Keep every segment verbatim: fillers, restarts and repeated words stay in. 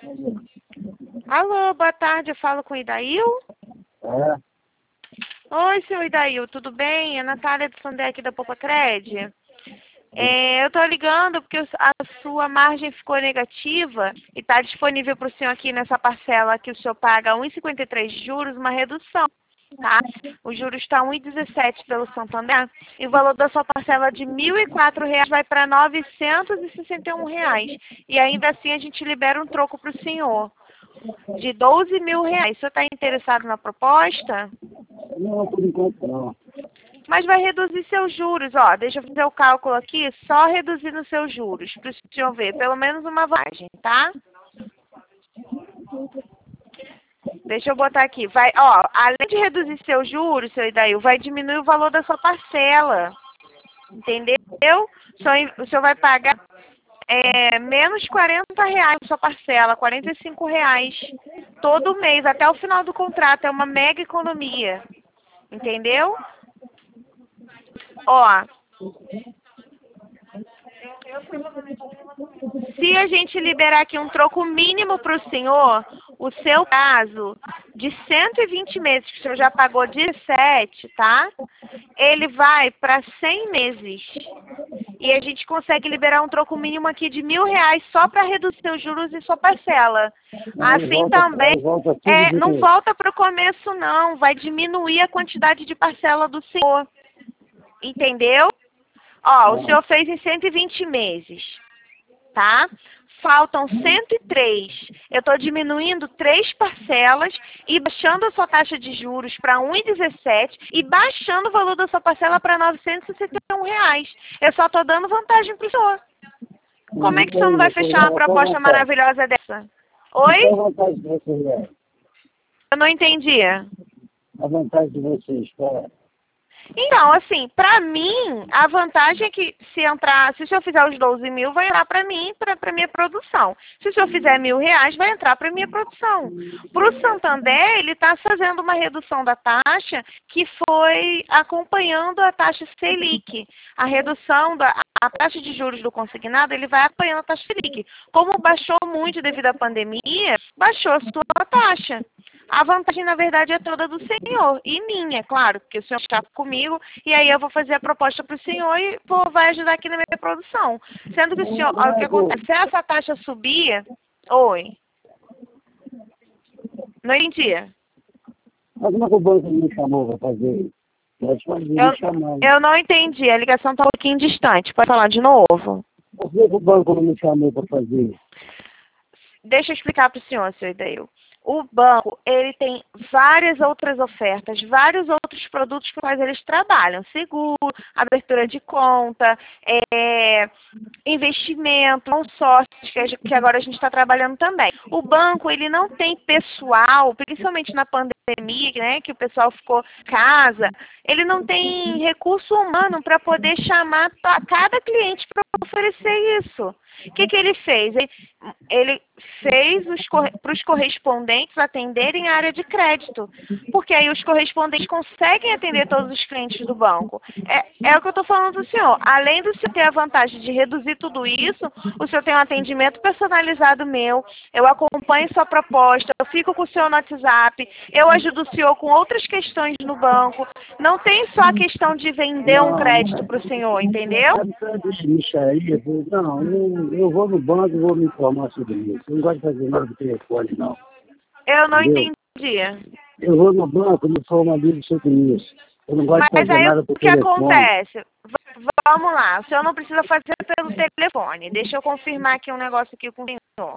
Alô, boa tarde, eu falo com o Idail? É. Oi, seu Idail, tudo bem? É a Natália do Sandec da Popacred. É, eu tô ligando porque a sua margem ficou negativa e está disponível para o senhor aqui nessa parcela que o senhor paga um vírgula cinquenta e três de juros, uma redução, tá? O juros está um vírgula dezessete pelo Santander e o valor da sua parcela de mil e quatro reais vai para novecentos e sessenta e um reais. E ainda assim a gente libera um troco para o senhor de doze mil reais. O senhor está interessado na proposta? Não, por enquanto não. Mas vai reduzir seus juros, ó. Deixa eu fazer o cálculo aqui, só reduzindo seus juros, para o senhor ver, pelo menos uma vantagem, tá? Deixa eu botar aqui. Vai, ó, além de reduzir seus juros, seu Idail, vai diminuir o valor da sua parcela. Entendeu? O senhor vai pagar é, menos quarenta reais a sua parcela, quarenta e cinco reais todo mês, até o final do contrato. É uma mega economia. Entendeu? Ó, se a gente liberar aqui um troco mínimo para o senhor, o seu caso de cento e vinte meses, que o senhor já pagou dezessete, tá? Ele vai para cem meses. E a gente consegue liberar um troco mínimo aqui de mil reais só para reduzir seus juros e sua parcela. Assim também, é, não volta para o começo não, vai diminuir a quantidade de parcela do senhor. Entendeu? Ó, o senhor fez em cento e vinte meses, tá? Faltam cento e três. Eu estou diminuindo três parcelas e baixando a sua taxa de juros para um vírgula dezessete e baixando o valor da sua parcela para novecentos e sessenta e um reais. Eu só estou dando vantagem para o senhor. Como é que o senhor não vai fechar uma proposta maravilhosa dessa? Oi? Qual a vantagem de vocês, é? Eu não entendi. A vantagem de vocês, qual é? Então, assim, pra mim, a vantagem é que se entrar, se o senhor fizer os doze mil, vai entrar pra mim, pra, pra minha produção. Se o senhor fizer mil reais, vai entrar pra minha produção. Pro Santander, ele está fazendo uma redução da taxa que foi acompanhando a taxa Selic. A redução da a taxa de juros do consignado, ele vai acompanhando a taxa Selic. Como baixou muito devido à pandemia, baixou a sua taxa. A vantagem, na verdade, é toda do senhor. E minha, claro, porque o senhor está comigo e aí eu vou fazer a proposta para o senhor e pô, vai ajudar aqui na minha produção. Sendo que o senhor, ó, o que acontece? Se essa taxa subir... Oi. Não entendi. Mas como é que o banco me chamou para fazer? Pode fazer, me chamar. Eu não entendi, a ligação está um pouquinho distante. Pode falar de novo? Por que o banco não me chamou para fazer? Deixa eu explicar para o senhor, senhor Idail. O banco, ele tem várias outras ofertas, vários outros produtos com os quais eles trabalham. Seguro, abertura de conta, é, investimento, consórcios, que, que agora a gente está trabalhando também. O banco, ele não tem pessoal, principalmente na pandemia, né, que o pessoal ficou em casa, ele não tem recurso humano para poder chamar cada cliente para oferecer isso. O que, que ele fez? Ele, ele fez para os correspondentes atenderem a área de crédito, porque aí os correspondentes conseguem atender todos os clientes do banco. É, é o que eu estou falando do senhor. Além do senhor ter a vantagem de reduzir tudo isso, o senhor tem um atendimento personalizado meu, eu acompanho sua proposta, eu fico com o senhor no WhatsApp, eu ajudo o senhor com outras questões no banco. Não tem só a questão de vender um crédito para o senhor, entendeu? Não, eu, eu vou no banco e vou me informar sobre isso. Eu não gosto de fazer nada do telefone, não. Eu não Entendeu? entendi. Eu vou no banco e me formalizo sobre isso. Eu não gosto Mas de fazer aí nada por o que telefone. acontece? V vamos lá, o senhor não precisa fazer pelo telefone. Deixa eu confirmar aqui um negócio aqui com o senhor.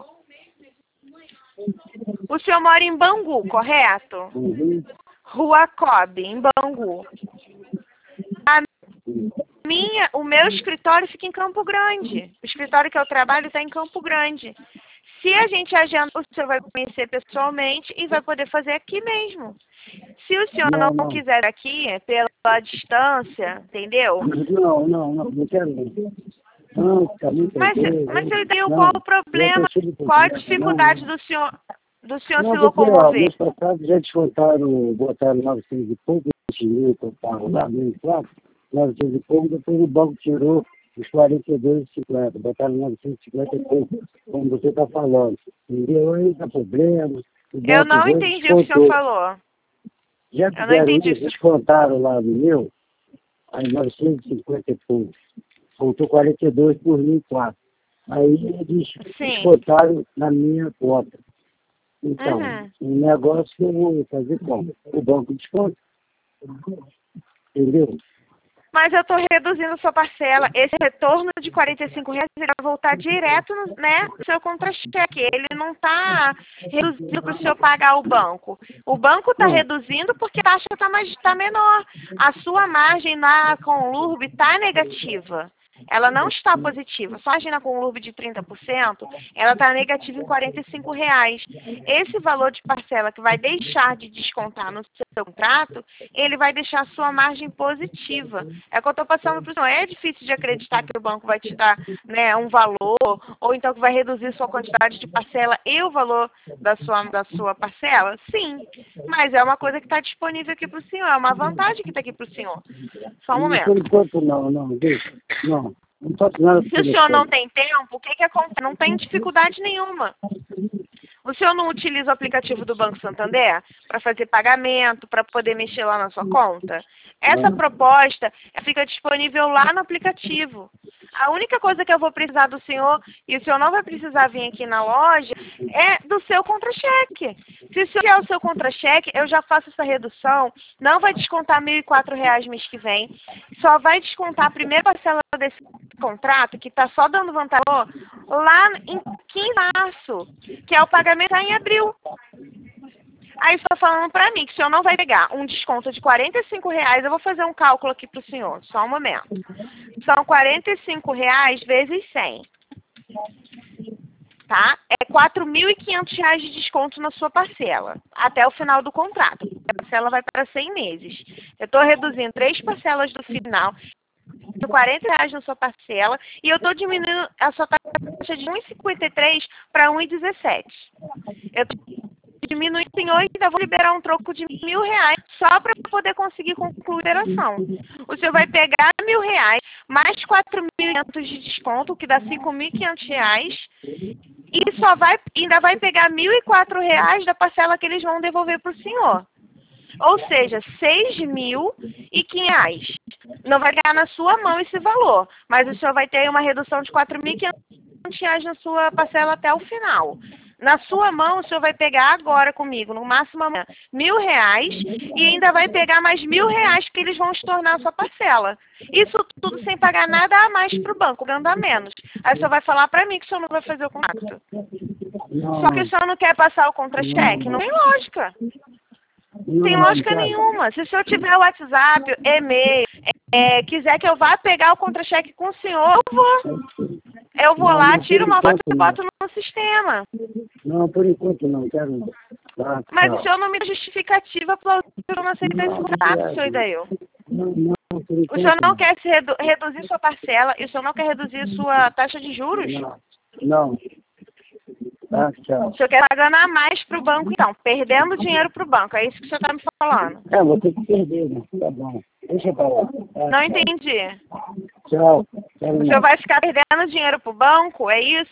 O senhor mora em Bangu, correto? Uhum. Rua Cobb, em Bangu. A minha, o meu escritório fica em Campo Grande. O escritório que eu trabalho está em Campo Grande. Se a gente agenda, o senhor vai conhecer pessoalmente e vai poder fazer aqui mesmo. Se o senhor não, Não, não. quiser aqui, pela distância, entendeu? Não, não, não, não quero não. Não, fica muito Mas, doido. mas eu tenho Não, qual o eu problema? preciso de Qual a problema, dificuldade não. do senhor, do senhor Não, se porque, ó, locomover? mês passado já descontaram, botaram novecentos e pouco mil para o carro lá, mês quatro, novecentos e pouco, depois o banco tirou os quarenta e dois e cinquenta, botaram novecentos e cinquenta e pouco, como você está falando. Entendeu? Aí está problema. Eu não entendi o que o senhor falou. Já Eu não entendi isso, descontaram lá no meu, aí novecentos e cinquenta e pouco. Faltou quarenta e dois por mil e quatro. Aí eles Sim. descontaram na minha conta. Então, Uhum. o negócio que eu vou fazer como? O banco desconta. Entendeu? Mas eu estou reduzindo a sua parcela. Esse retorno de quarenta e cinco reais ele vai voltar direto no, né, no seu contra-cheque. Ele não está reduzindo para o senhor pagar o banco. O banco está reduzindo porque a taxa está mais, tá menor. A sua margem na Conlurb está negativa. Ela não está positiva. Só imagina com um L U R B de trinta por cento, ela está negativa em quarenta e cinco reais. Esse valor de parcela que vai deixar de descontar no seu contrato, ele vai deixar a sua margem positiva. É o que eu estou passando para o senhor. É difícil de acreditar que o banco vai te dar, né, um valor, ou então que vai reduzir sua quantidade de parcela e o valor da sua, da sua parcela? Sim, mas é uma coisa que está disponível aqui para o senhor, é uma vantagem que está aqui para o senhor. Só um momento. Por enquanto não, não, deixa. Não. Não faço nada. Se o senhor não tem tempo, o que que acontece? Não tem dificuldade nenhuma. O senhor não utiliza o aplicativo do Banco Santander para fazer pagamento, para poder mexer lá na sua conta? Essa proposta fica disponível lá no aplicativo. A única coisa que eu vou precisar do senhor, e o senhor não vai precisar vir aqui na loja, é do seu contra-cheque. Se o senhor quer o seu contra-cheque, eu já faço essa redução, não vai descontar mil e quatro reais mês que vem, só vai descontar a primeira parcela desse contrato, que está só dando vantagem, lá em quinze de março, que é o pagamento em abril. Aí está falando para mim que o senhor não vai pegar um desconto de quarenta e cinco reais, eu vou fazer um cálculo aqui para o senhor, só um momento. São quarenta e cinco reais vezes cem. Tá? É quatro mil e quinhentos reais de desconto na sua parcela, até o final do contrato. A parcela vai para cem meses. Eu estou reduzindo três parcelas do final, quarenta reais na sua parcela, e eu estou diminuindo a sua taxa de um vírgula cinquenta e três para um vírgula dezessete. Eu estou diminuindo em oito, ainda vou liberar um troco de mil reais só para poder conseguir concluir a operação. O senhor vai pegar mil reais, mais quatro mil e quinhentos de desconto, que dá cinco mil e quinhentos reais, e só vai, ainda vai pegar mil e quatro reais da parcela que eles vão devolver para o senhor. Ou seja, seis mil e quinhentos reais. Não vai ganhar na sua mão esse valor, mas o senhor vai ter uma redução de quatro mil e quinhentos reais na sua parcela até o final. Na sua mão, o senhor vai pegar agora comigo, no máximo amanhã, mil reais, e ainda vai pegar mais mil reais que eles vão estornar a sua parcela. Isso tudo sem pagar nada a mais para o banco, ganhando a menos. Aí o senhor vai falar para mim que o senhor não vai fazer o contrato. Só que o senhor não quer passar o contra-cheque? Não tem lógica. Não tem lógica nenhuma. Se o senhor tiver o WhatsApp, e-mail, é, quiser que eu vá pegar o contra-cheque com o senhor, eu vou. Eu vou não, lá, não, tiro uma foto e não. boto no sistema. Não, por enquanto não, quero não. Tá, Mas não. o senhor não me dá justificativa para eu não aceitar esse contrato, senhor Idail. Não, não, por enquanto O senhor não quer se redu reduzir sua parcela e o senhor não quer reduzir sua taxa de juros? Não, não. Tá, tchau. O senhor quer pagando a mais para o banco, então, perdendo dinheiro para o banco. É isso que o senhor está me falando. É, vou ter que perder, né? Tá bom. Deixa pra lá. Tá, não tchau. entendi. Tchau. O senhor vai ficar perdendo dinheiro para o banco? É isso?